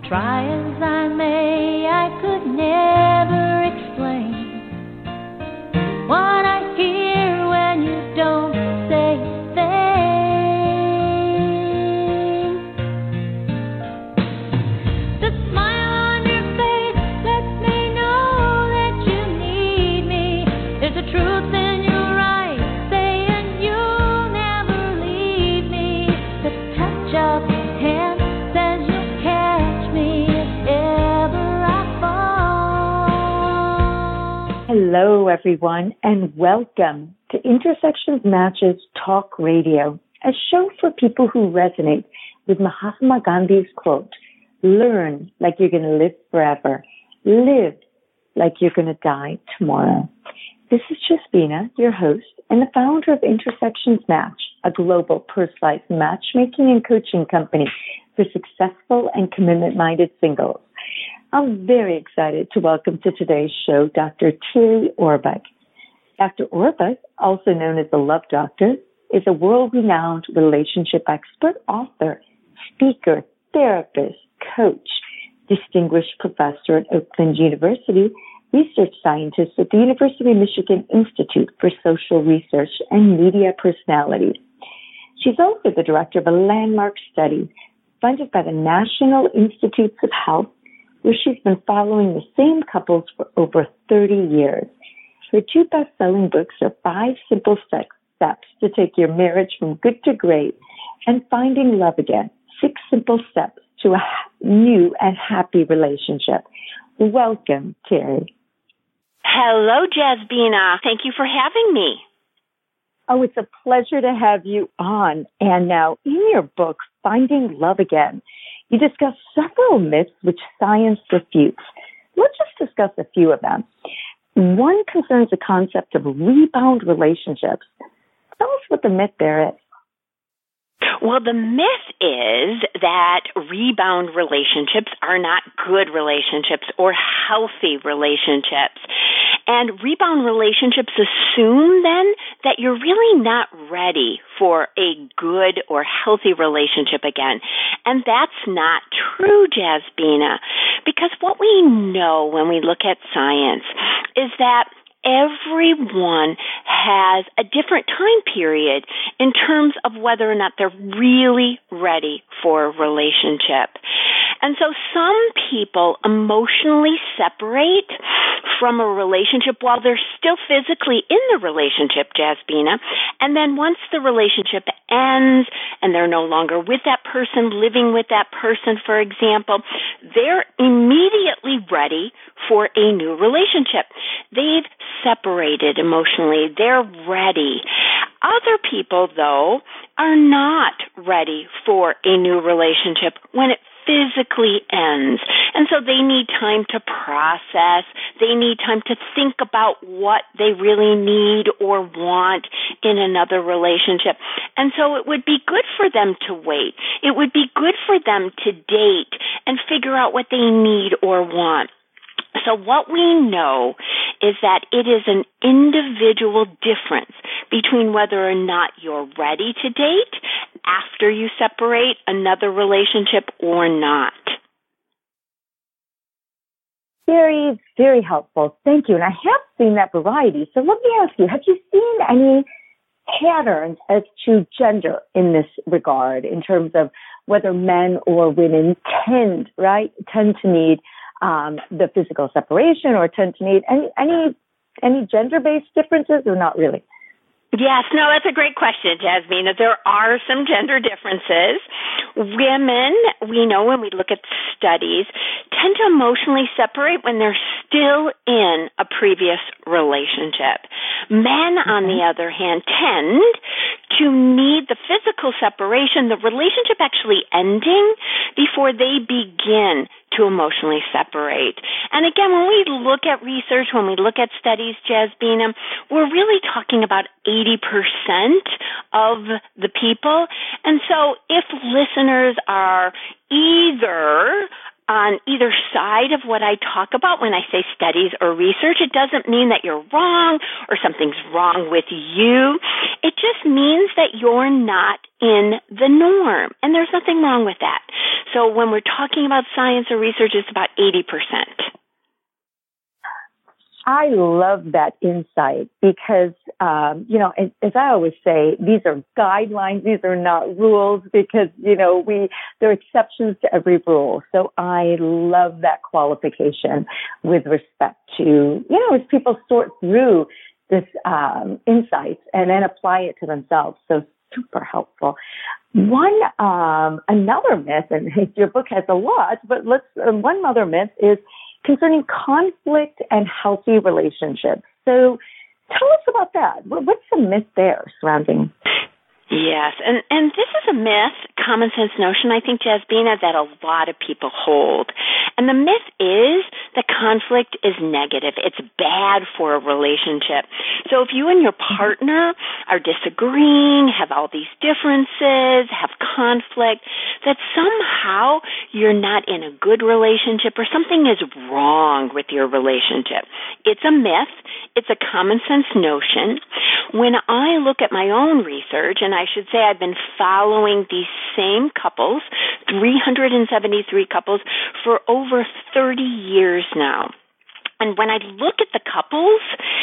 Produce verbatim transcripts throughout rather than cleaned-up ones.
Try as I may, I could never explain what I hear when you don't say a thing. The smile on your face lets me know that you need me. There's a truth in your eyes saying you'll never leave me. The touch of your hand says you'll catch me if ever I fall. Hello, everyone, and welcome to Intersections Matches Talk Radio, a show for people who resonate with Mahatma Gandhi's quote, "Learn like you're going to live forever. Live like you're going to die tomorrow." This is Jasbina, your host, and the founder of Intersections Match, a global personalized matchmaking and coaching company for successful and commitment-minded singles. I'm very excited to welcome to today's show Doctor Terry Orbuch. Doctor Orbuch, also known as the Love Doctor, is a world-renowned relationship expert, author, speaker, therapist, coach, distinguished professor at Oakland University, research scientist at the University of Michigan Institute for Social Research and Media Personality. She's also the director of a landmark study funded by the National Institutes of Health, where she's been following the same couples for over thirty years. Her two best-selling books are Five Simple Steps to Take Your Marriage from Good to Great and Finding Love Again, Six Simple Steps to a New and Happy Relationship. Welcome, Terry. Hello, Jasbina. Thank you for having me. Oh, it's a pleasure to have you on. And now, in your book, Finding Love Again, you discuss several myths which science refutes. Let's just discuss a few of them. One concerns the concept of rebound relationships. Tell us what the myth there is. Well, the myth is that rebound relationships are not good relationships or healthy relationships. And rebound relationships assume then that you're really not ready for a good or healthy relationship again. And that's not true, Jasbina, because what we know when we look at science is that everyone has a different time period in terms of whether or not they're really ready for a relationship. And so some people emotionally separate from a relationship while they're still physically in the relationship, Jasbina. And then once the relationship ends and they're no longer with that person, living with that person, for example, they're immediately ready for a new relationship. They've separated emotionally. They're ready. Other people, though, are not ready for a new relationship when it physically ends. And so they need time to process. They need time to think about what they really need or want in another relationship. And so it would be good for them to wait. It would be good for them to date and figure out what they need or want. So what we know is that it is an individual difference between whether or not you're ready to date after you separate another relationship or not. Very, very helpful. Thank you. And I have seen that variety. So let me ask you, have you seen any patterns as to gender in this regard in terms of whether men or women tend, right, tend to need Um, the physical separation or tend to need any any any gender-based differences or not really? Yes, no, that's a great question, Jasmine. There are some gender differences. Women, we know when we look at studies, tend to emotionally separate when they're still in a previous relationship. Men, on the other hand, tend to need the physical separation, the relationship actually ending, before they begin to emotionally separate. And again, when we look at research, when we look at studies, Jasbina, we're really talking about eighty percent of the people. And so if listeners are either on either side of what I talk about when I say studies or research, it doesn't mean that you're wrong or something's wrong with you. It just means that you're not in the norm, and there's nothing wrong with that. So when we're talking about science or research, it's about eighty percent. I love that insight because, um, you know, as, as I always say, these are guidelines. These are not rules because, you know, we, there are exceptions to every rule. So I love that qualification with respect to, you know, as people sort through this, um, insights and then apply it to themselves. So super helpful. One, um, another myth, and your book has a lot, but let's, uh, one other myth is concerning conflict and healthy relationships. So tell us about that. What's the myth there surrounding? Yes, and, and this is a myth, common sense notion, I think, Jasbina, that a lot of people hold. And the myth is that conflict is negative. It's bad for a relationship. So if you and your partner are disagreeing, have all these differences, have conflict, that somehow you're not in a good relationship or something is wrong with your relationship. It's a myth. It's a common sense notion. When I look at my own research, and I should say I've been following these same couples, three hundred seventy-three couples, for over thirty years now. And when I look at the couples,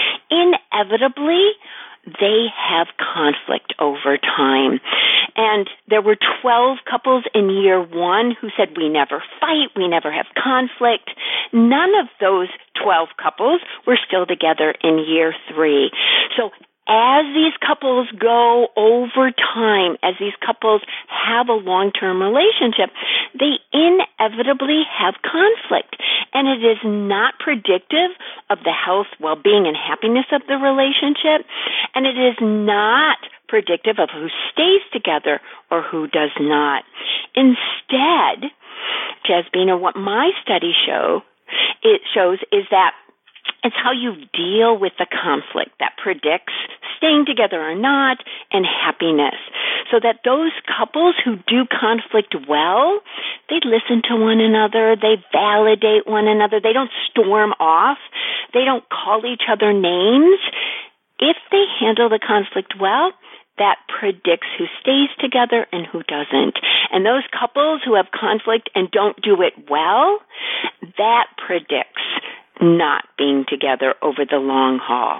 inevitably, they have conflict over time. And there were twelve couples in year one who said, we never fight, we never have conflict. None of those twelve couples were still together in year three. So as these couples go over time, as these couples have a long-term relationship, they inevitably have conflict. And it is not predictive of the health, well-being, and happiness of the relationship. And it is not predictive of who stays together or who does not. Instead, Jasbina, what my study show, it shows is that it's how you deal with the conflict that predicts staying together or not and happiness. So that those couples who do conflict well, they listen to one another, they validate one another, they don't storm off, they don't call each other names. If they handle the conflict well, that predicts who stays together and who doesn't. And those couples who have conflict and don't do it well, that predicts not being together over the long haul.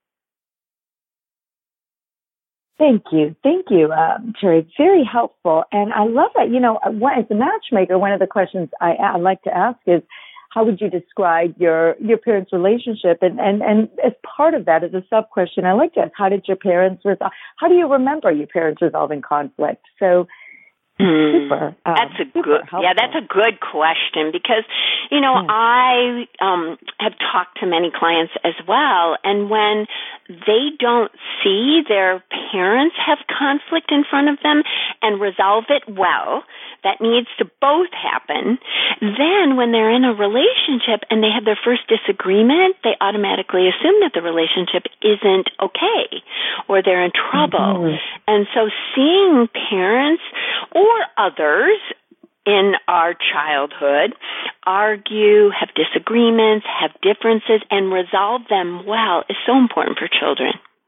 Thank you. Thank you, um, Terry. Very helpful. And I love that. You know, as a matchmaker, one of the questions I, I like to ask is, how would you describe your, your parents' relationship? And, and, and as part of that, as a sub-question, I like to ask, how did your parents resolve? How do you remember your parents resolving conflict? So, Mm, super. Um, that's a super good, helpful. yeah, that's a good question because, you know, yeah. I um, have talked to many clients as well, and when they don't see their parents have conflict in front of them and resolve it well, that needs to both happen, then when they're in a relationship and they have their first disagreement, they automatically assume that the relationship isn't okay or they're in trouble. Mm-hmm. And so seeing parents or others in our childhood argue, have disagreements, have differences, and resolve them well is so important for children.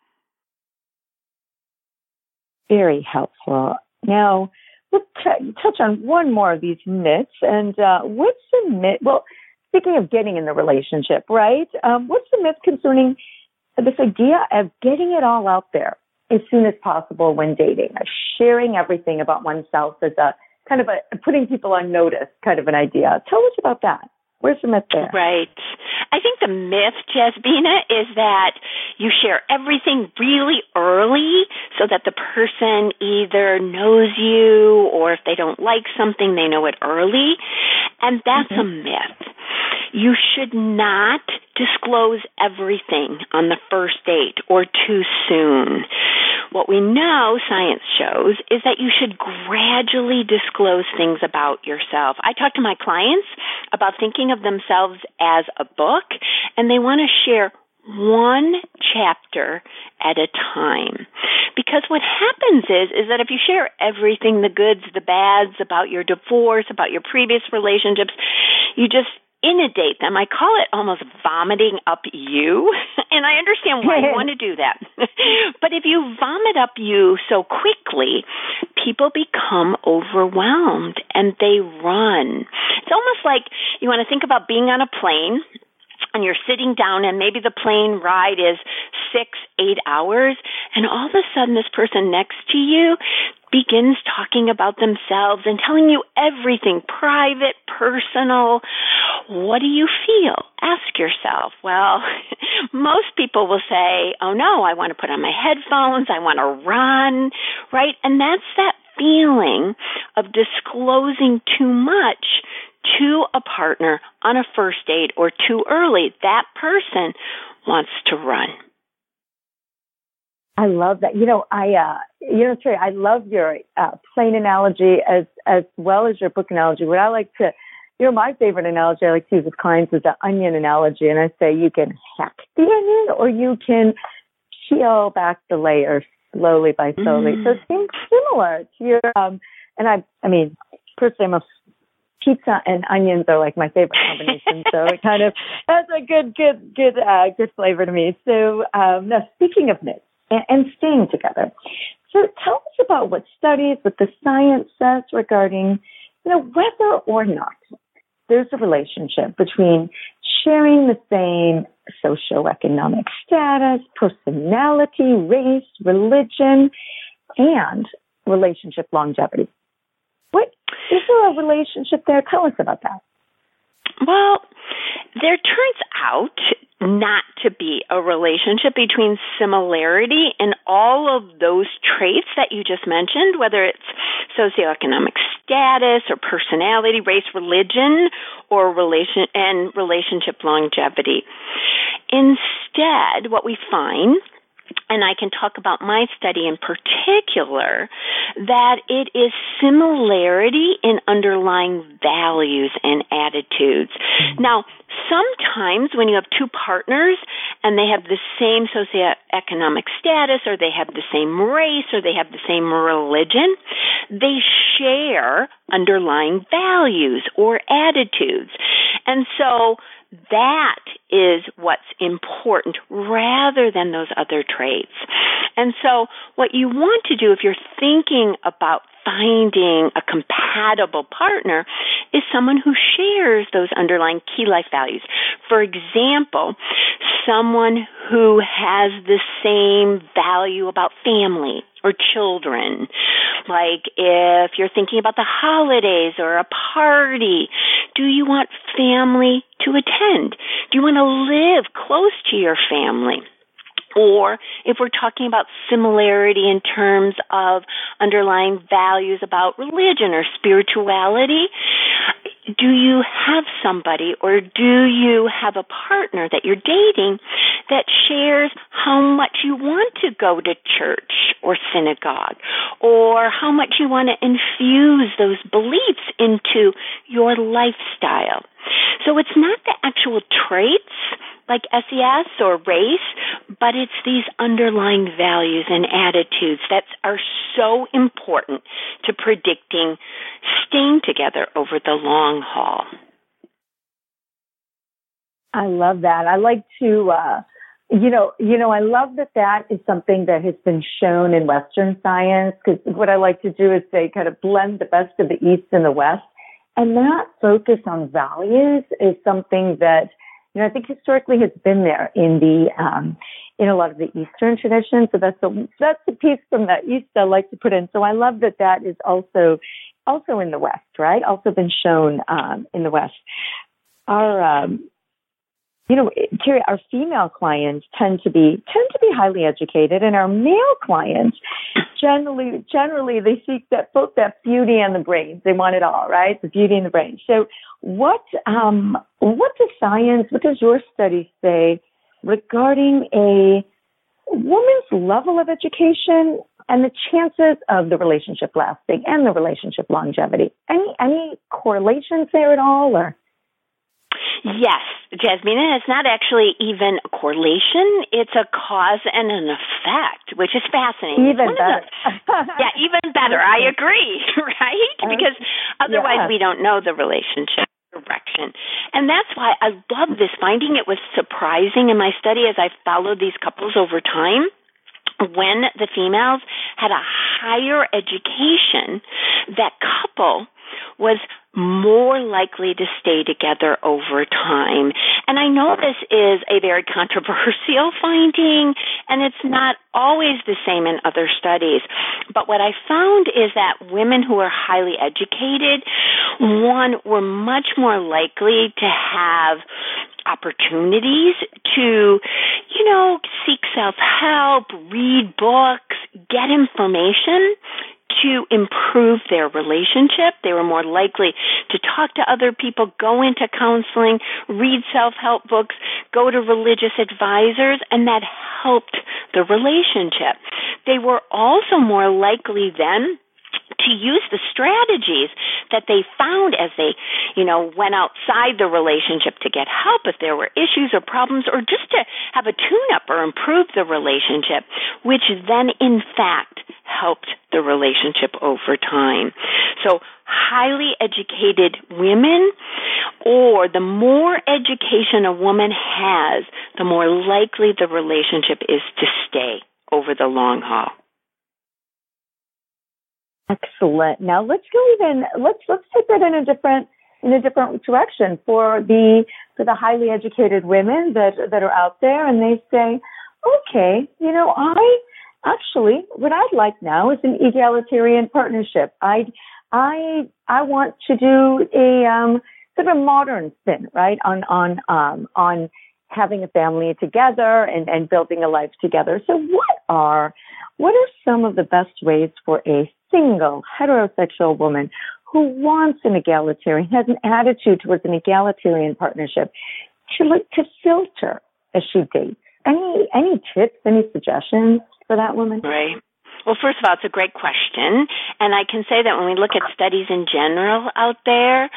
Very helpful. Now, let's t- touch on one more of these myths. And uh, what's the myth? Well, speaking of getting in the relationship, right? Um, what's the myth concerning this idea of getting it all out there as soon as possible when dating, sharing everything about oneself as a kind of a putting people on notice kind of an idea? Tell us about that. Where's the myth there? Right. I think the myth, Jasbina, is that you share everything really early so that the person either knows you or if they don't like something, they know it early. And that's mm-hmm. a myth. You should not disclose everything on the first date or too soon. What we know, science shows, is that you should gradually disclose things about yourself. I talk to my clients about thinking of themselves as a book, and they want to share one chapter at a time. Because what happens is, is that if you share everything, the goods, the bads, about your divorce, about your previous relationships, you just inundate them. I call it almost vomiting up you, and I understand why you want to do that. But if you vomit up you so quickly, people become overwhelmed and they run. It's almost like you want to think about being on a plane, and you're sitting down, and maybe the plane ride is six, eight hours, and all of a sudden this person next to you begins talking about themselves and telling you everything, private, personal. What do you feel? Ask yourself. Well, most people will say, oh no, I want to put on my headphones, I want to run, right? And that's that feeling of disclosing too much to a partner on a first date or too early. That person wants to run. I love that. You know, I, uh, you know, Terry, I love your uh, plane analogy as as well as your book analogy. What I like to, you know, my favorite analogy I like to use with clients is the onion analogy, and I say you can hack the onion or you can peel back the layer slowly by slowly. Mm. So it seems similar to your, um, and I, I mean, personally, I'm a pizza and onions are like my favorite combination, so it kind of has a good, good, good, uh, good flavor to me. So um, now, speaking of myths and, and staying together, so tell us about what studies, what the science says regarding, you know, whether or not there's a relationship between sharing the same socioeconomic status, personality, race, religion, and relationship longevity. What is there a relationship there? Tell us about that. Well, there turns out not to be a relationship between similarity in all of those traits that you just mentioned, whether it's socioeconomic status or personality, race, religion, or relation and relationship longevity. Instead, what we find, and I can talk about my study in particular, that it is similarity in underlying values and attitudes. Mm-hmm. Now, sometimes when you have two partners and they have the same socioeconomic status or they have the same race or they have the same religion, they share underlying values or attitudes. And so that is what's important rather than those other traits. And so what you want to do if you're thinking about finding a compatible partner is someone who shares those underlying key life values. For example, someone who has the same value about family or children. Like if you're thinking about the holidays or a party, do you want family to attend? Do you want to live close to your family? Or if we're talking about similarity in terms of underlying values about religion or spirituality, do you have somebody or do you have a partner that you're dating that shares how much you want to go to church or synagogue, or how much you want to infuse those beliefs into your lifestyle? So it's not the actual traits like S E S or race, but it's these underlying values and attitudes that are so important to predicting staying together over the long haul. I love that. I like to, uh, you know, you know, I love that that is something that has been shown in Western science, because what I like to do is say kind of blend the best of the East and the West. And that focus on values is something that, you know, I think historically has been there in the, um, in a lot of the Eastern traditions. So that's the, that's the piece from the East I like to put in. So I love that that is also, also in the West, right? Also been shown, um, in the West. Our, um, you know, Terry, our female clients tend to be, tend to be highly educated, and our male clients generally, generally they seek that, both that beauty and the brains. They want it all, right? The beauty and the brains. So what, um, what does science, what does your study say regarding a woman's level of education and the chances of the relationship lasting and the relationship longevity? Any, any correlations there at all, or? Yes, Jasmine, and it's not actually even a correlation. It's a cause and an effect, which is fascinating. Even better. The, yeah, even better. I agree, right? Because otherwise yeah. we don't know the relationship direction. And that's why I love this finding. It was surprising in my study as I followed these couples over time. When the females had a higher education, that couple was more likely to stay together over time. And I know this is a very controversial finding, and it's not always the same in other studies. But what I found is that women who are highly educated, one, were much more likely to have opportunities to, you know, seek self-help, read books, get information to improve their relationship. They were more likely to talk to other people, go into counseling, read self-help books, go to religious advisors, and that helped the relationship. They were also more likely then to use the strategies that they found as they, you know, went outside the relationship to get help if there were issues or problems, or just to have a tune-up or improve the relationship, which then, in fact, helped the relationship over time. So highly educated women, or the more education a woman has, the more likely the relationship is to stay over the long haul. Excellent. Now let's go even let's let's take that in a different in a different direction for the for the highly educated women that that are out there, and they say, okay, you know, I actually what I'd like now is an egalitarian partnership. I I I want to do a um, sort of a modern spin, right, on on um, on having a family together and, and building a life together. So what are what are some of the best ways for a single heterosexual woman who wants an egalitarian, has an attitude towards an egalitarian partnership, to look to filter as she dates? Any any tips, any suggestions for that woman? Right. Well, first of all, it's a great question. And I can say that when we look at studies in general out there,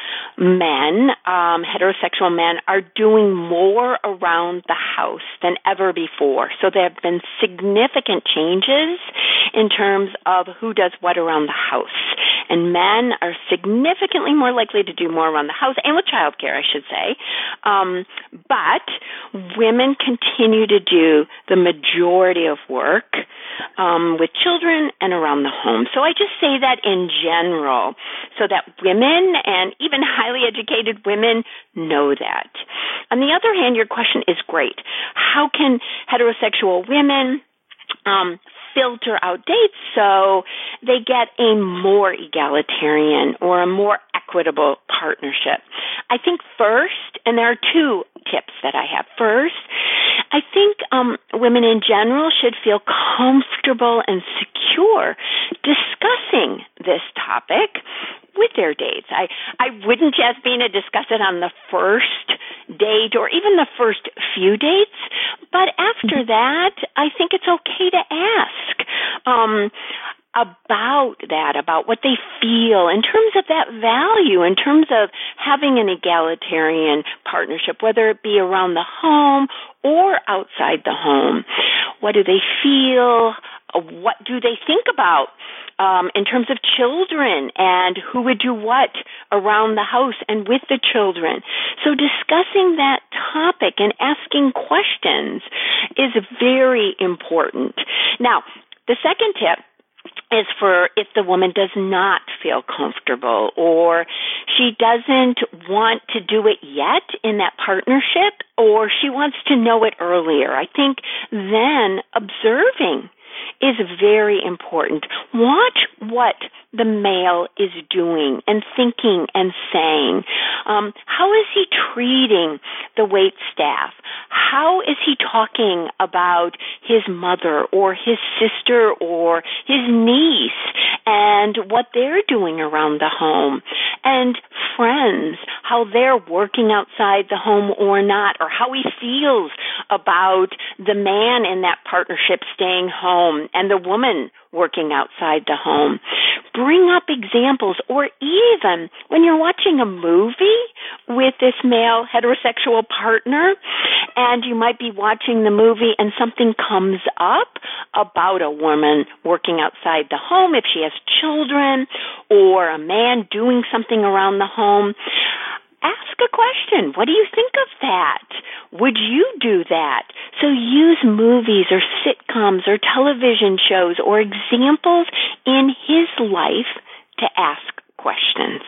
men, um, heterosexual men, are doing more around the house than ever before. So there have been significant changes in terms of who does what around the house. And men are significantly more likely to do more around the house, and with childcare, I should say. Um, but women continue to do the majority of work um, with children and around the home. So I just say that in general so that women, and even highly educated women, know that. On the other hand, your question is great. How can heterosexual women um, filter out dates so they get a more egalitarian or a more equitable partnership? I think first, and there are two tips that I have. First, I think um, women in general should feel comfortable and secure discussing this topic with their dates. I, I wouldn't just mean to discuss it on the first date or even the first few dates, but after that, I think it's okay to ask um, about that, about what they feel in terms of that value, in terms of having an egalitarian partnership, whether it be around the home or outside the home. What do they feel? What do they think about um, in terms of children and who would do what around the house and with the children? So discussing that topic and asking questions is very important. Now, the second tip is for if the woman does not feel comfortable or she doesn't want to do it yet in that partnership, or she wants to know it earlier. I think then observing is very important. Watch what the male is doing and thinking and saying. Um, how is he treating the wait staff? How is he talking about his mother or his sister or his niece and what they're doing around the home? And friends, how they're working outside the home or not, or how he feels about the man in that partnership staying home and the woman working outside the home. Bring up examples, or even when you're watching a movie with this male heterosexual partner and you might be watching the movie and something comes up about a woman working outside the home, if she has children, or a man doing something around the home, ask a question. What do you think of that? Would you do that? So use movies or sitcoms or television shows or examples in his life to ask questions.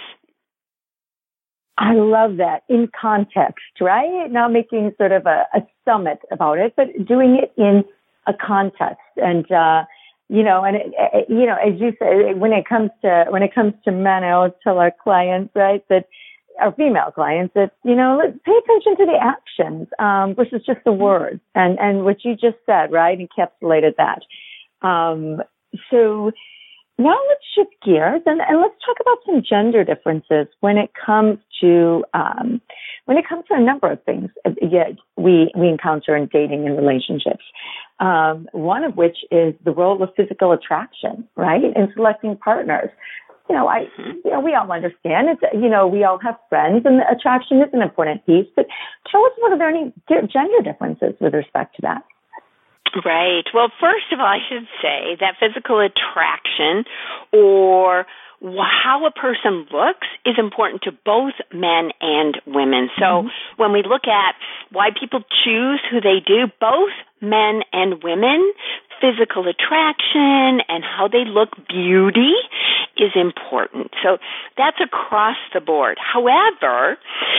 I love that. In context, right? Not making sort of a, a summit about it, but doing it in a context. And, uh, you know, and, it, it, you know, as you say, when it comes to, when it comes to men, I always tell our clients, right, that our female clients that, you know, let's pay attention to the actions, um, versus just the words. And, and what you just said, right, encapsulated that. Um, so, now let's shift gears and, and let's talk about some gender differences when it comes to um, when it comes to a number of things yeah, we we encounter in dating and relationships. Um, one of which is the role of physical attraction, right, in selecting partners. You know, I you know we all understand it's you know we all have friends and attraction is an important piece. But tell us, what are there any gender differences with respect to that? Right. Well, first of all, I should say that physical attraction or how a person looks is important to both men and women. So mm-hmm. when we look at why people choose who they do, both men and women, physical attraction and how they look, beauty, is important. So that's across the board. However,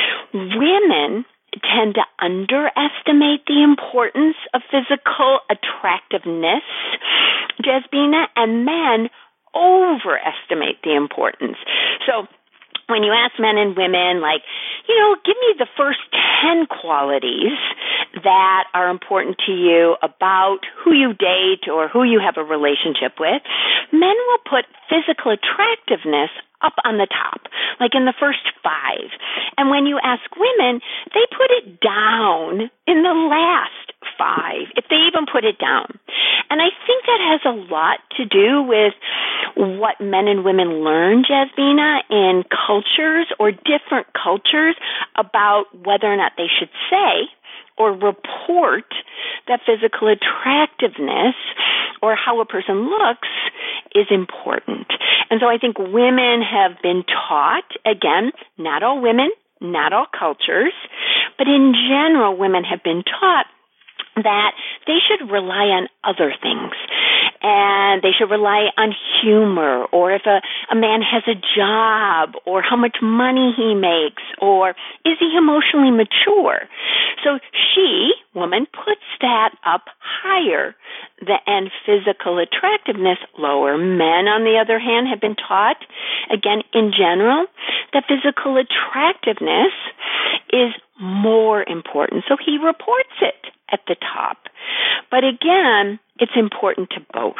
women tend to underestimate the importance of physical attractiveness, Jasbina, and men overestimate the importance. So when you ask men and women, like, you know, give me the first ten qualities that are important to you about who you date or who you have a relationship with, men will put physical attractiveness up on the top, like in the first five. And when you ask women, they put it down in the last five, if they even put it down. And I think that has a lot to do with what men and women learn, Jasbina, in cultures or different cultures about whether or not they should say or report that physical attractiveness or how a person looks is important. And so I think women have been taught, again, not all women, not all cultures, but in general, women have been taught that they should rely on other things. And they should rely on humor, or if a, a man has a job, or how much money he makes, or is he emotionally mature. So she, woman, puts that up higher and physical attractiveness lower. Men, on the other hand, have been taught, again, in general, that physical attractiveness is more important. So he reports it at the top. But again, it's important to both.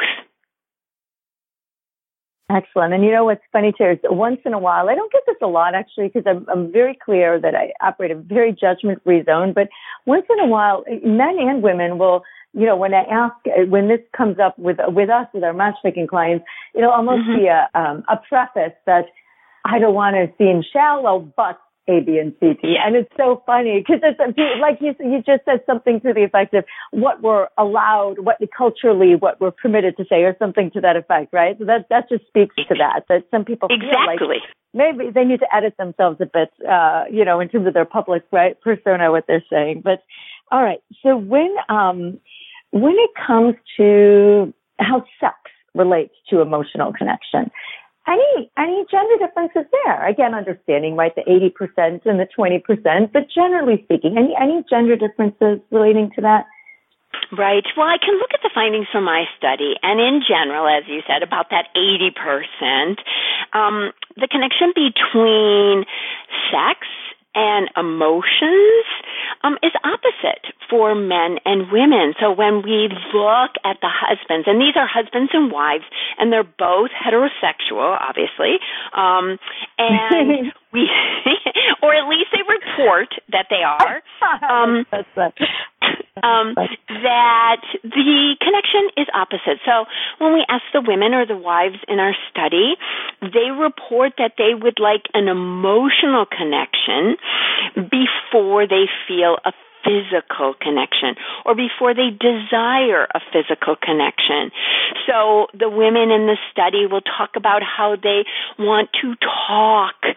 Excellent. And you know what's funny, too, is once in a while, I don't get this a lot, actually, because I'm, I'm very clear that I operate a very judgment-free zone, but once in a while, men and women will, you know, when I ask, when this comes up with with us, with our matchmaking clients, it'll almost mm-hmm. be a, um, a preface that I don't want to seem shallow, but A, B, and C, T. And it's so funny because it's like you, you just said something to the effect of what we're allowed, what culturally, what we're permitted to say, or something to that effect, right? So that that just speaks to that, that some people feel exactly. like maybe they need to edit themselves a bit, uh, you know, in terms of their public, right, persona, what they're saying. But all right, so when um, when it comes to how sex relates to emotional connection, Any any gender differences there? Again, understanding, right, the eighty percent and the twenty percent, but generally speaking, any any gender differences relating to that? Right. Well, I can look at the findings from my study, and in general, as you said, about that eighty percent, um, the connection between sex and emotions um, is opposite for men and women. So when we look at the husbands, and these are husbands and wives, and they're both heterosexual, obviously, um, and we, or at least they report that they are, um, um, that the connection is opposite. So when we ask the women or the wives in our study, they report that they would like an emotional connection before they feel a physical connection or before they desire a physical connection. So the women in the study will talk about how they want to talk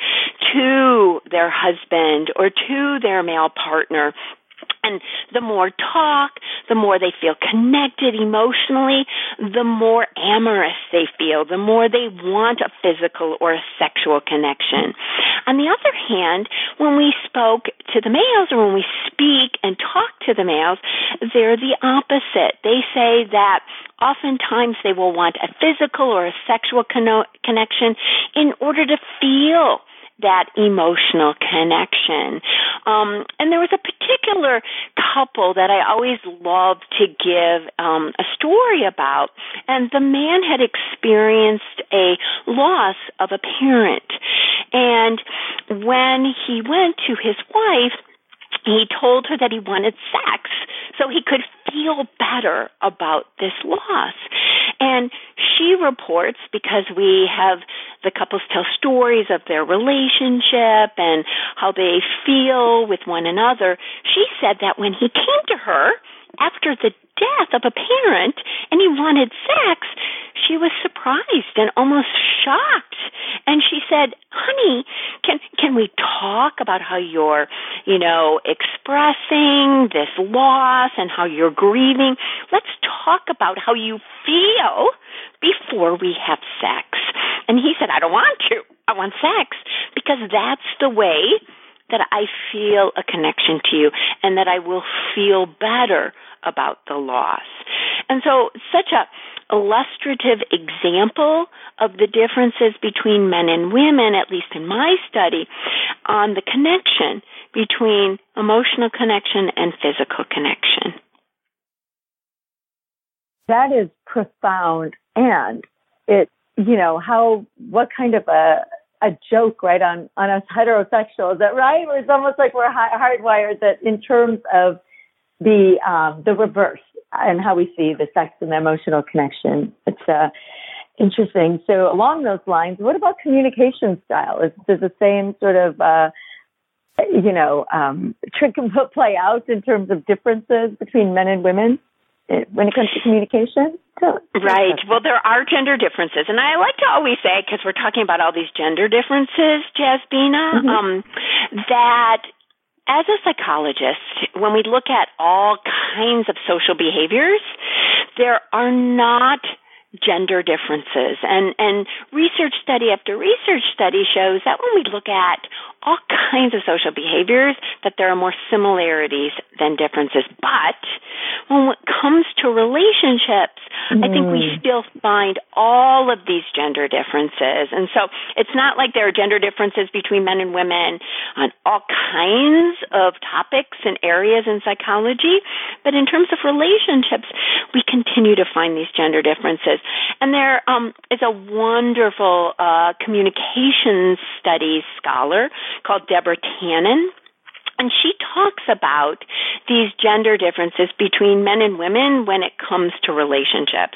to their husband or to their male partner. And the more talk, the more they feel connected emotionally, the more amorous they feel, the more they want a physical or a sexual connection. On the other hand, when we spoke to the males or when we speak and talk to the males, they're the opposite. They say that oftentimes they will want a physical or a sexual conno- connection in order to feel that emotional connection. Um, and there was a particular couple that I always loved to give um, a story about, and the man had experienced a loss of a parent. And when he went to his wife, he told her that he wanted sex so he could feel better about this loss. And she reports, because we have the couples tell stories of their relationship and how they feel with one another, she said that when he came to her after the death of a parent and he wanted sex, she was surprised and almost shocked. And she said, honey, can can we talk about how you're, you know, expressing this loss and how you're grieving? Let's talk about how you feel before we have sex. And he said, I don't want to. I want sex because that's the way that I feel a connection to you and that I will feel better about the loss. And so such a illustrative example of the differences between men and women, at least in my study, on the connection between emotional connection and physical connection. That is profound. And it, you know, how, what kind of a, a joke, right, on, on us heterosexuals, is that right? Where it's almost like we're hardwired that in terms of the, um, the reverse and how we see the sex and the emotional connection. It's, uh, interesting. So along those lines, what about communication style? Is, does the same sort of, uh, you know, um, trick play out in terms of differences between men and women when it comes to communication? So, right. Well, there are gender differences. And I like to always say, because we're talking about all these gender differences, Jasbina, mm-hmm. um, that as a psychologist, when we look at all kinds of social behaviors, there are not gender differences. And, and research study after research study shows that when we look at all kinds of social behaviors, that there are more similarities than differences. But when it comes to relationships, mm. I think we still find all of these gender differences. And so it's not like there are gender differences between men and women on all kinds of topics and areas in psychology. But in terms of relationships, we continue to find these gender differences. And there um, is a wonderful uh, communications studies scholar called Deborah Tannen, and she talks about these gender differences between men and women when it comes to relationships.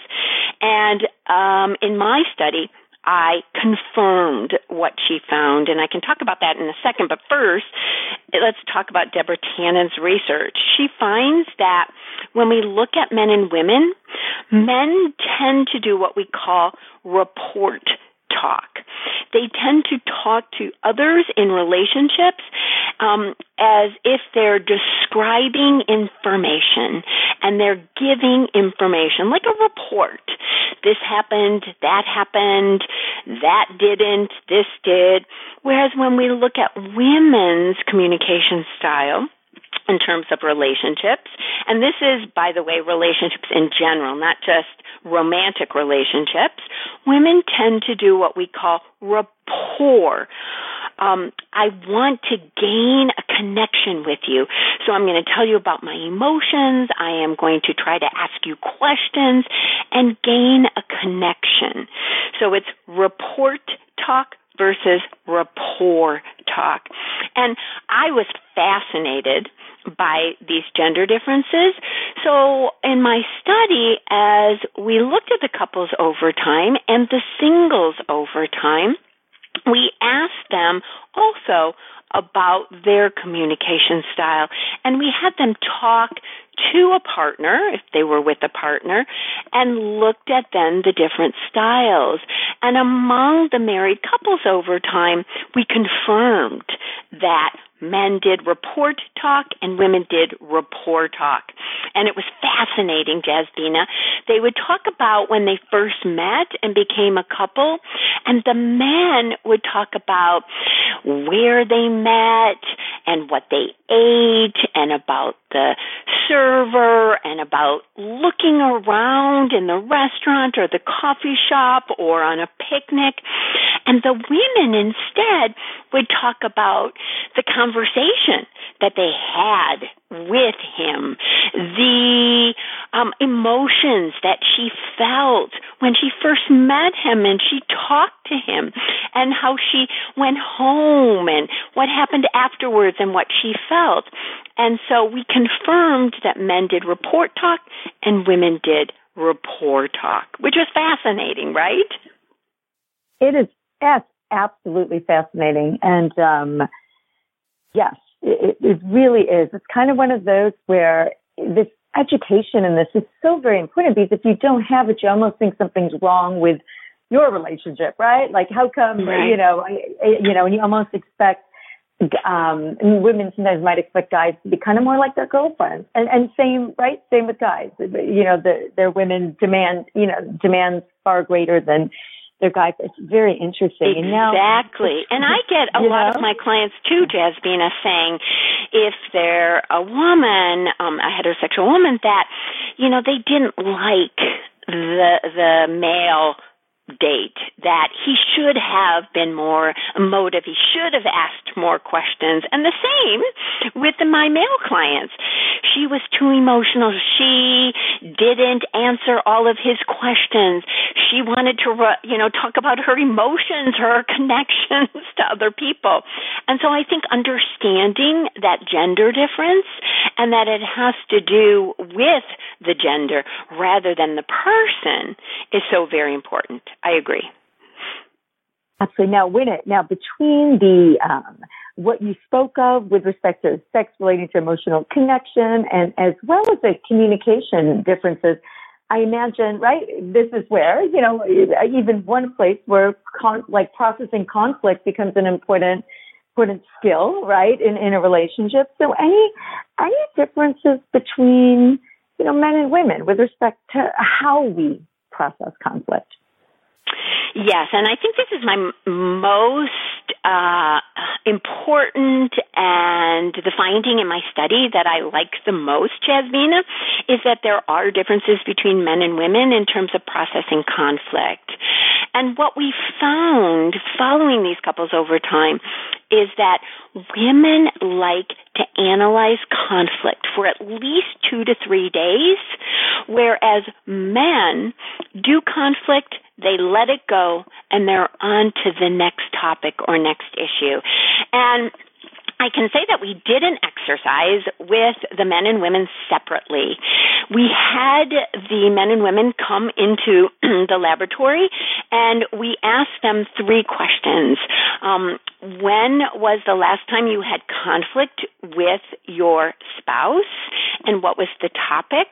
And um, in my study, I confirmed what she found, and I can talk about that in a second. But first, let's talk about Deborah Tannen's research. She finds that when we look at men and women, men tend to do what we call report talk. They tend to talk to others in relationships um, as if they're describing information and they're giving information, like a report. This happened, that happened, that didn't, this did. Whereas when we look at women's communication style, in terms of relationships, and this is, by the way, relationships in general, not just romantic relationships, women tend to do what we call rapport. Um, I want to gain a connection with you, so I'm going to tell you about my emotions. I am going to try to ask you questions and gain a connection. So it's report talk versus rapport talk. And I was fascinated by these gender differences. So in my study, as we looked at the couples over time and the singles over time, we asked them also about their communication style, and we had them talk to a partner, if they were with a partner, and looked at then the different styles. And among the married couples over time, we confirmed that men did report talk and women did rapport talk. And it was fascinating, Jasbina. They would talk about when they first met and became a couple, and the men would talk about where they met and what they ate and about the server and about looking around in the restaurant or the coffee shop or on a picnic. And the women instead would talk about the conversation that they had with him, the um, emotions that she felt when she first met him and she talked to him, and how she went home and what happened afterwards and what she felt. And so we confirmed that men did report talk and women did rapport talk, which was fascinating, right? It is yes, absolutely fascinating. And um, yes, it, it really is. It's kind of one of those where this education in this is so very important, because if you don't have it, you almost think something's wrong with your relationship, right? Like, how come, right. you know, you know, and you almost expect, um, women sometimes might expect guys to be kind of more like their girlfriends, and, and same, right? Same with guys. You know, the, their women demand, you know, demands far greater than their guys. It's very interesting. Exactly. And, now, and I get a lot know? of my clients too, Jasbina, saying if they're a woman, um, a heterosexual woman, that, you know, they didn't like the, the male date, that he should have been more emotive, he should have asked more questions. And the same with the, my male clients. She was too emotional. She didn't answer all of his questions. She wanted to, you know, talk about her emotions, her connections to other people. And so I think understanding that gender difference and that it has to do with the gender rather than the person is so very important. I agree. Absolutely. Now, when it, now between the um, what you spoke of with respect to sex relating to emotional connection, and as well as the communication differences, I imagine, right? This is where, you know, even one place where con- like processing conflict becomes an important important skill, right, in, in a relationship. So, any any differences between, you know, men and women with respect to how we process conflict? Yes, and I think this is my m- most uh, important and the finding in my study that I like the most, Jasbina, is that there are differences between men and women in terms of processing conflict. And what we found following these couples over time is that women like to analyze conflict for at least two to three days, whereas men do conflict, they let it go, and they're on to the next topic or next issue. And I can say that we did an exercise with the men and women separately. We had the men and women come into the laboratory, and we asked them three questions. Um, when was the last time you had conflict with your spouse, and what was the topic?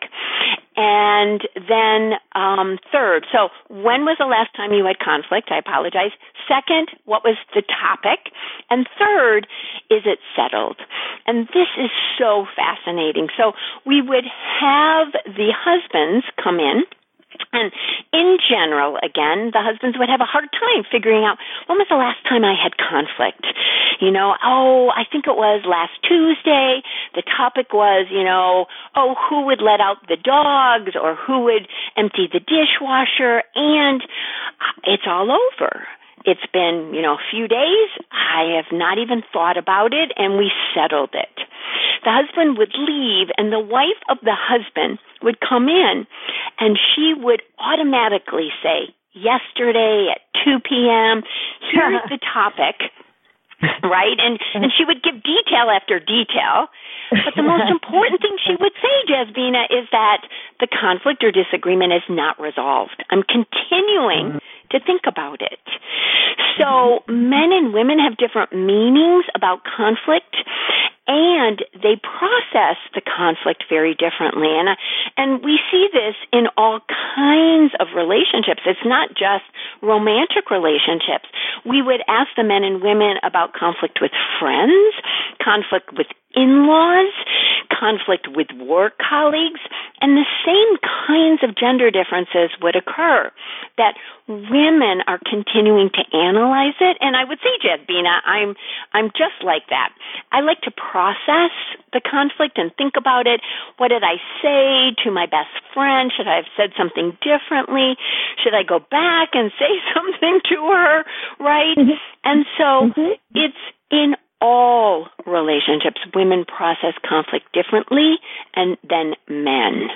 And then um, third, so when was the last time you had conflict? I apologize. Second, what was the topic? And third, is it settled? And this is so fascinating. So we would have the husbands come in, and in general, again, the husbands would have a hard time figuring out when was the last time I had conflict. You know, oh, I think it was last Tuesday. The topic was, you know, oh, who would let out the dogs or who would empty the dishwasher, and it's all over. It's been, you know, a few days. I have not even thought about it, and we settled it. The husband would leave, and the wife of the husband would come in, and she would automatically say, yesterday at two p.m., here's the topic, right? And and she would give detail after detail. But the most important thing she would say, Jasbina, is that the conflict or disagreement is not resolved. I'm continuing to think about it. So men and women have different meanings about conflict, and they process the conflict very differently. And, uh, and we see this in all kinds of relationships. It's not just romantic relationships. We would ask the men and women about conflict with friends, conflict with in-laws, conflict with work colleagues, and the same kinds of gender differences would occur, that women are continuing to analyze it. And I would say, Jasbina, I'm I'm just like that. I like to process the conflict and think about it. What did I say to my best friend? Should I have said something differently? Should I go back and say something to her, right? Mm-hmm. And so mm-hmm. it's in all relationships, women process conflict differently and than men.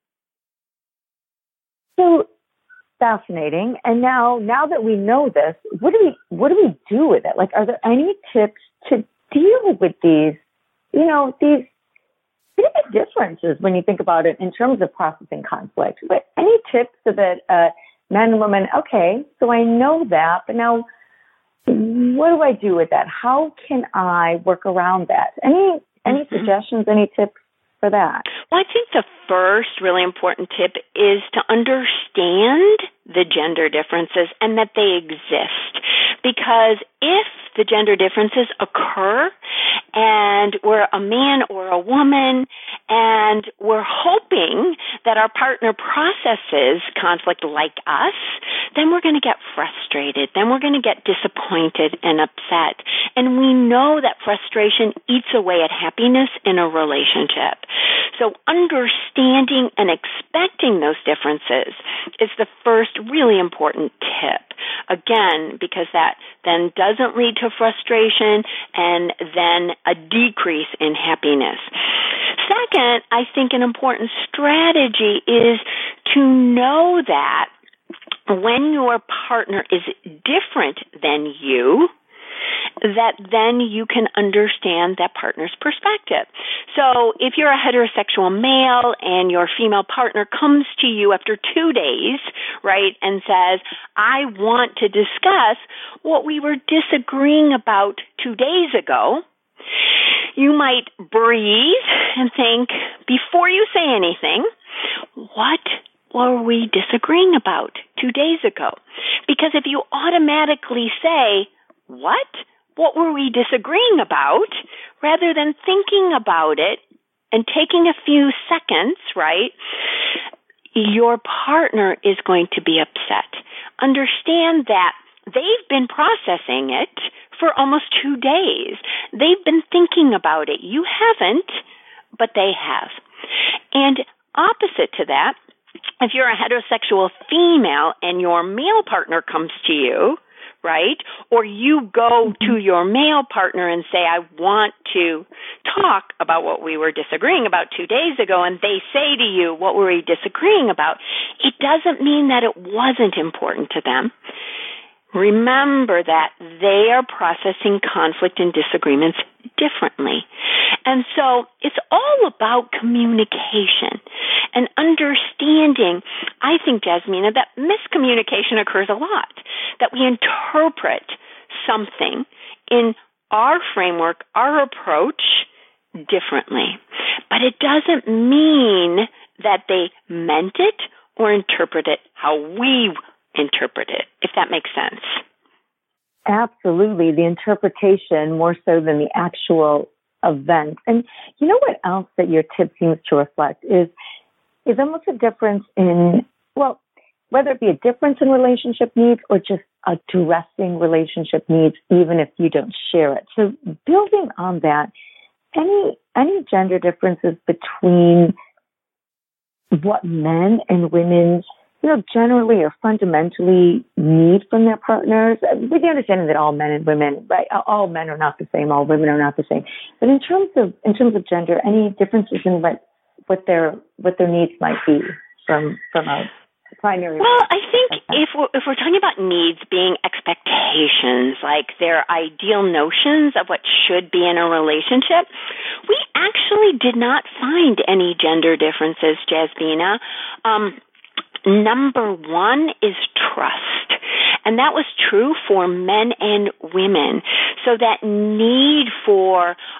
So fascinating. And now, now that we know this, what do we what do we do with it? Like, are there any tips to deal with these, you know, these pretty big differences when you think about it in terms of processing conflict? But any tips so that uh, men and women, okay, so I know that, but now, what do I do with that? How can I work around that? Any any mm-hmm. suggestions, any tips for that? Well, I think the first really important tip is to understand the gender differences and that they exist. Because if the gender differences occur and we're a man or a woman and we're hoping that our partner processes conflict like us, then we're going to get frustrated. Then we're going to get disappointed and upset. And we know that frustration eats away at happiness in a relationship. So understanding and expecting those differences is the first really important tip. Again, because that then doesn't lead to frustration and then a decrease in happiness. Second, I think an important strategy is to know that when your partner is different than you, that then you can understand that partner's perspective. So if you're a heterosexual male and your female partner comes to you after two days, right, and says, I want to discuss what we were disagreeing about two days ago, you might breathe and think, before you say anything, what were we disagreeing about two days ago? Because if you automatically say, what? What were we disagreeing about? Rather than thinking about it and taking a few seconds, right, your partner is going to be upset. Understand that they've been processing it for almost two days. They've been thinking about it. You haven't, but they have. And opposite to that, if you're a heterosexual female and your male partner comes to you, right, or you go to your male partner and say, I want to talk about what we were disagreeing about two days ago, and they say to you, what were we disagreeing about? It doesn't mean that it wasn't important to them. Remember that they are processing conflict and disagreements differently. And so it's all about communication and understanding. I think, Jasmina, that miscommunication occurs a lot, that we interpret something in our framework, our approach, differently. But it doesn't mean that they meant it or interpret it how we interpret it, if that makes sense. Absolutely. The interpretation more so than the actual event. And you know what else that your tip seems to reflect is, is almost a difference in, well, whether it be a difference in relationship needs or just addressing relationship needs, even if you don't share it. So building on that, any, any gender differences between what men and women's you know, generally or fundamentally need from their partners, with the understanding that all men and women, right, all men are not the same, all women are not the same. But in terms of in terms of gender, any differences in what what their what their needs might be from from a primary. Well, I think if we're, if we're talking about needs being expectations, like their ideal notions of what should be in a relationship, we actually did not find any gender differences, Jasbina. Um, Number one is trust. And that was true for men and women. So that need for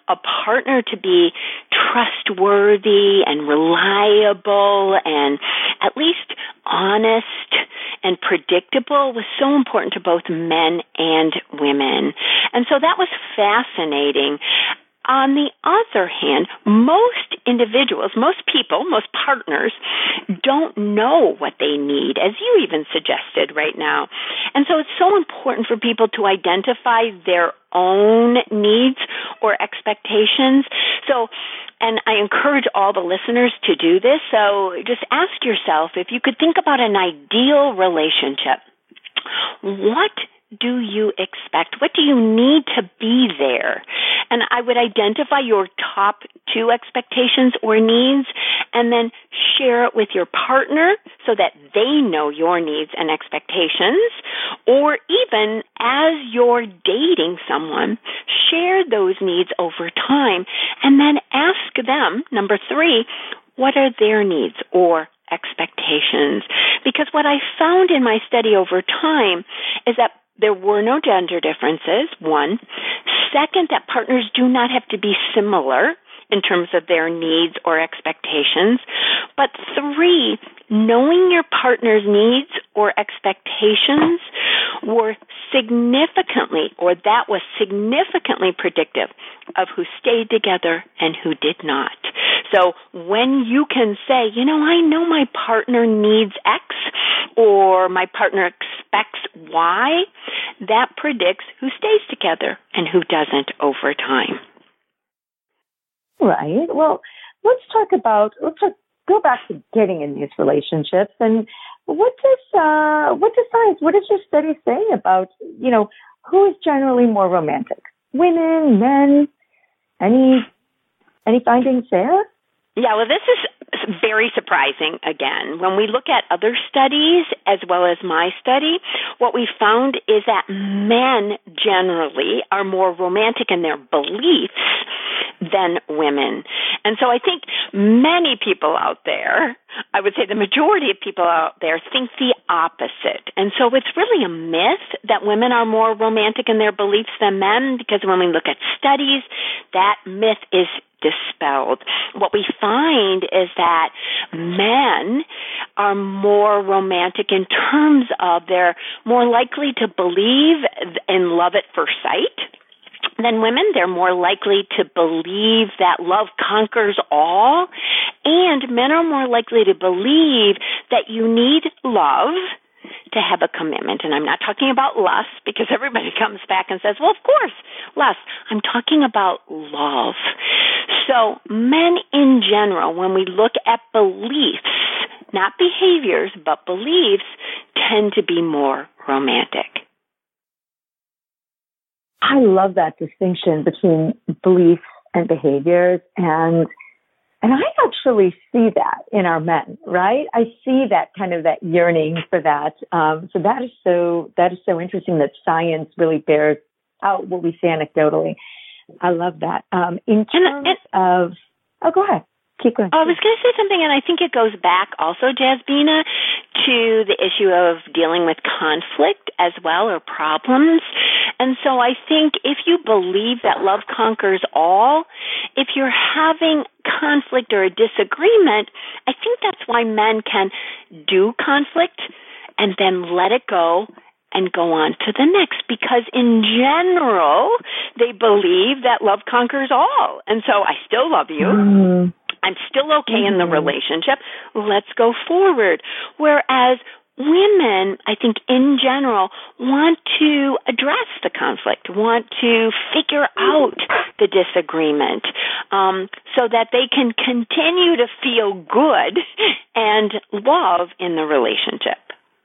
a partner to be trustworthy and reliable and at least honest and predictable was so important to both men and women. And so that was fascinating. On the other hand, most individuals, most people, most partners don't know what they need, as you even suggested right now. And so it's so important for people to identify their own needs or expectations. So, and I encourage all the listeners to do this. So just ask yourself, if you could think about an ideal relationship, what do you expect? What do you need to be there? And I would identify your top two expectations or needs and then share it with your partner so that they know your needs and expectations. Or even as you're dating someone, share those needs over time and then ask them, number three, what are their needs or expectations? Because what I found in my study over time is that there were no gender differences, one. Second, that partners do not have to be similar in terms of their needs or expectations. But three, knowing your partner's needs or expectations were significantly, or that was significantly predictive of who stayed together and who did not. So when you can say, you know, I know my partner needs X or my partner expects Y, that predicts who stays together and who doesn't over time. Right. Well, let's talk about, let's talk, go back to getting in these relationships. And what does, uh, what does science, what does your study say about, you know, who is generally more romantic? Women, men? Any, any findings there? Yeah, well, this is very surprising again. When we look at other studies as well as my study, what we found is that men generally are more romantic in their beliefs than women. And so I think many people out there, I would say the majority of people out there, think the opposite. And so it's really a myth that women are more romantic in their beliefs than men, because when we look at studies, that myth is dispelled. What we find is that men are more romantic in terms of they're more likely to believe in love at first sight than women. They're more likely to believe that love conquers all, and men are more likely to believe that you need love to have a commitment. And I'm not talking about lust, because everybody comes back and says, well, of course, lust. I'm talking about love. So men in general, when we look at beliefs, not behaviors, but beliefs, tend to be more romantic. I love that distinction between beliefs and behaviors, and and I actually see that in our men, right? I see that kind of that yearning for that. Um, so that is so that is so interesting that science really bears out what we see anecdotally. I love that. Um, in terms and, and, of, oh, go ahead. Keep going. I was going to say something, and I think it goes back also, Jasbina, to the issue of dealing with conflict as well, or problems. And so I think if you believe that love conquers all, if you're having conflict or a disagreement, I think that's why men can do conflict and then let it go and go on to the next, because in general, they believe that love conquers all. And so I still love you. Mm. I'm still okay mm-hmm. in the relationship. Let's go forward. Whereas women, I think in general, want to address the conflict, want to figure out the disagreement, um, so that they can continue to feel good and love in the relationship.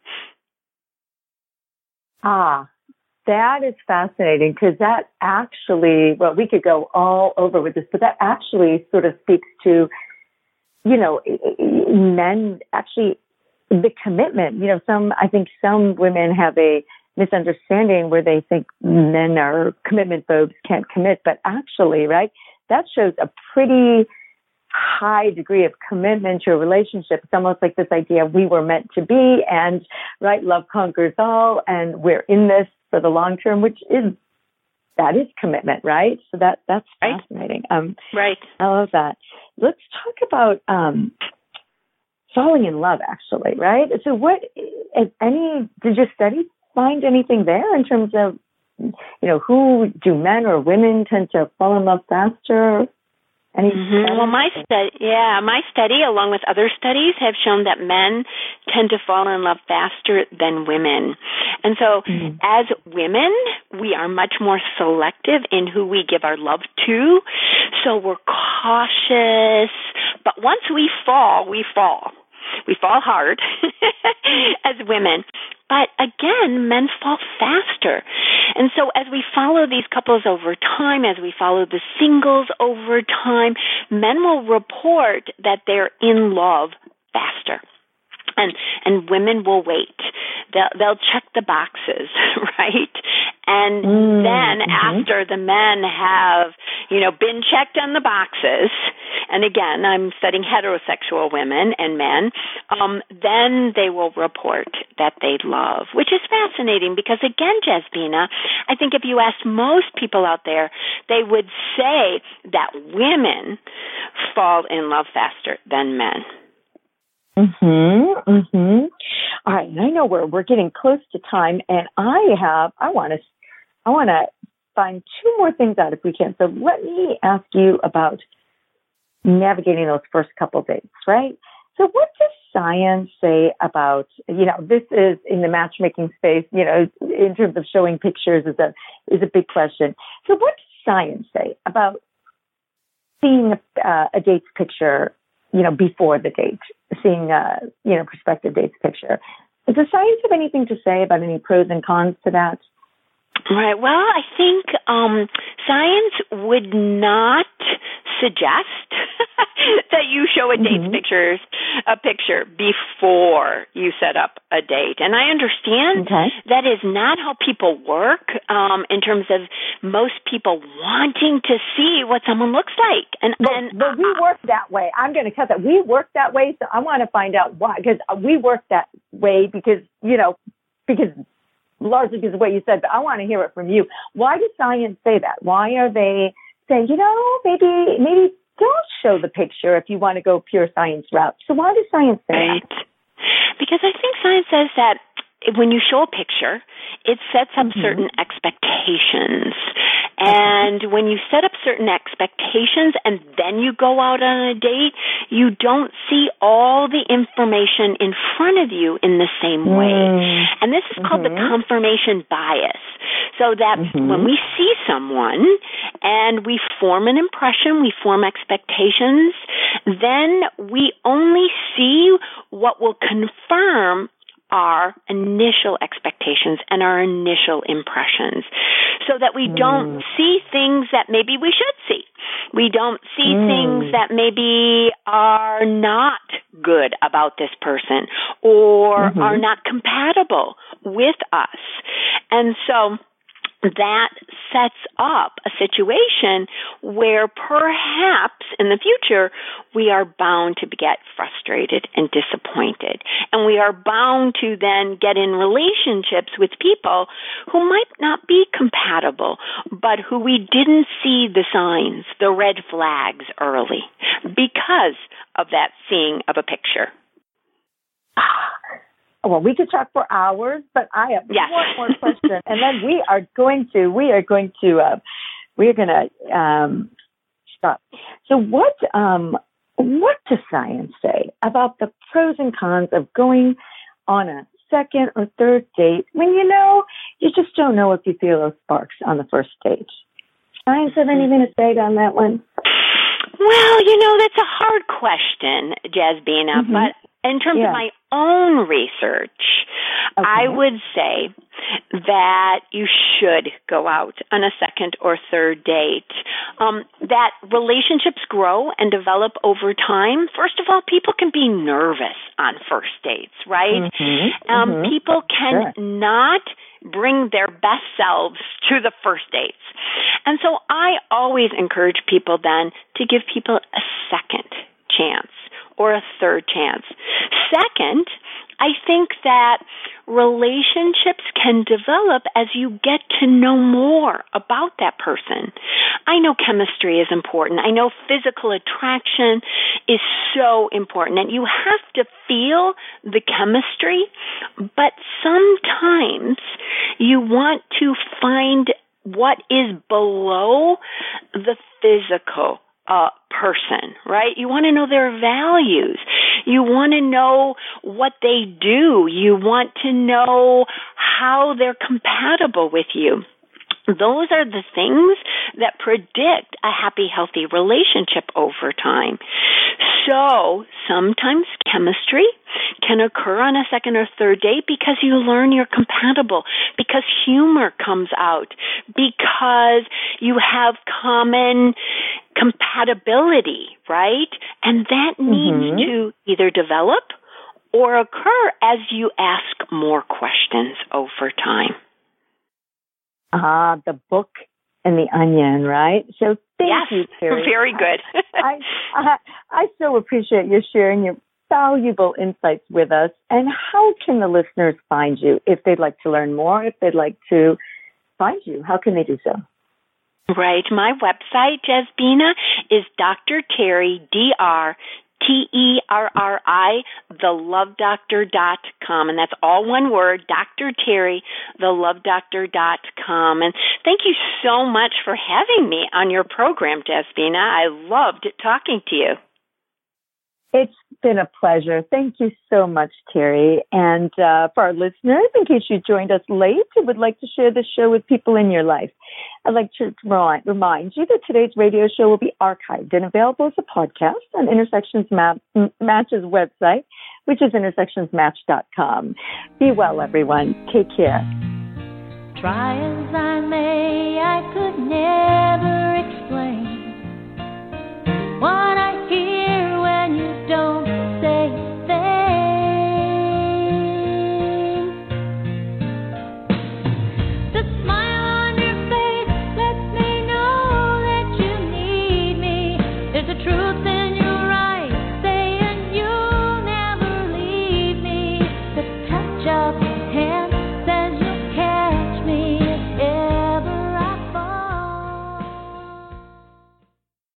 Ah, that is fascinating, because that actually, well, we could go all over with this, but that actually sort of speaks to, you know, men actually, the commitment. You know, some, I think some women have a misunderstanding where they think men are commitment phobes, can't commit, but actually, right, that shows a pretty high degree of commitment to a relationship. It's almost like this idea of we were meant to be, and right, love conquers all, and we're in this for the long term, which is that is commitment, right? So that that's right. fascinating. Um, right. I love that. Let's talk about um, falling in love, actually, right? So what, any, did your study find anything there in terms of, you know, who, do men or women tend to fall in love faster? Any mm-hmm. Well, my study, yeah, my study, along with other studies, have shown that men tend to fall in love faster than women. And so, mm-hmm. as women, we are much more selective in who we give our love to. So we're cautious. But once we fall, we fall. We fall hard as women. But again, men fall faster. And so as we follow these couples over time, as we follow the singles over time, men will report that they're in love faster. And and women will wait. They'll, they'll check the boxes, right? And mm, then mm-hmm. after the men have, you know, been checked on the boxes, and again, I'm studying heterosexual women and men, um, then they will report that they love, which is fascinating because, again, Jasbina, I think if you asked most people out there, they would say that women fall in love faster than men. Mhm. Mhm. All right, and I know we're we're getting close to time, and I have I want to I want to find two more things out if we can. So let me ask you about navigating those first couple dates, right? So what does science say about, you know, this is in the matchmaking space, you know, in terms of showing pictures is a is a big question. So what does science say about seeing a, uh, a date's picture, you know, before the date, seeing, uh, you know, prospective date's picture? Does science have anything to say about any pros and cons to that? Right. Well, I think um, science would not suggest that you show a date's mm-hmm. pictures, a picture before you set up a date. And I understand okay. that is not how people work um, in terms of most people wanting to see what someone looks like. And, but, and but we work that way. I'm going to cut that. We work that way, so I want to find out why. Because we work that way because, you know, because largely because of what you said, but I want to hear it from you. Why does science say that? Why are they saying, you know, maybe maybe don't show the picture if you want to go pure science route? So why does science say right. that? Because I think science says that when you show a picture, it sets up mm-hmm. certain expectations. And when you set up certain expectations and then you go out on a date, you don't see all the information in front of you in the same way. Mm. And this is mm-hmm. called the confirmation bias. So that mm-hmm. when we see someone and we form an impression, we form expectations, then we only see what will confirm our initial expectations and our initial impressions, so that we mm. don't see things that maybe we should see. We don't see mm. things that maybe are not good about this person or mm-hmm. are not compatible with us. And so that sets up a situation where perhaps in the future we are bound to get frustrated and disappointed. And we are bound to then get in relationships with people who might not be compatible, but who we didn't see the signs, the red flags early because of that seeing of a picture. Well, we could talk for hours, but I have yes. one more question, and then we are going to we are going to uh, we are going to um, stop. So, what um, what does science say about the pros and cons of going on a second or third date when you know you just don't know if you feel those sparks on the first date? Science have anything to say on that one? Well, you know, that's a hard question, Jasbina, mm-hmm. but in terms yeah. of my own research, okay. I would say that you should go out on a second or third date. Um, that relationships grow and develop over time. First of all, people can be nervous on first dates, right? Mm-hmm. Um, mm-hmm. People can sure. not bring their best selves to the first dates. And so I always encourage people then to give people a second chance or a third chance. Second, I think that relationships can develop as you get to know more about that person. I know chemistry is important. I know physical attraction is so important, and you have to feel the chemistry, but sometimes you want to find what is below the physical uh, person, right? You want to know their values. You want to know what they do. You want to know how they're compatible with you. Those are the things that predict a happy, healthy relationship over time. So sometimes chemistry can occur on a second or third date because you learn you're compatible, because humor comes out, because you have common compatibility, right? And that needs mm-hmm. to either develop or occur as you ask more questions over time. Ah, the book and the onion, right? So thank yes, you, Terry. Very good. I, I I so appreciate you sharing your valuable insights with us. And how can the listeners find you if they'd like to learn more, if they'd like to find you? How can they do so? Right. My website, Jasbina, is Doctor Terry, D R T E R R I, the love doctor dot com. And that's all one word, Doctor Terry, the love doctor dot com. And thank you so much for having me on your program, Jasbina. I loved talking to you. It's been a pleasure. Thank you so much, Terry. And uh, for our listeners, in case you joined us late and would like to share this show with people in your life, I'd like to remind you that today's radio show will be archived and available as a podcast on Intersections Match's website, which is intersections match dot com. Be well, everyone. Take care. Try as I may, I could never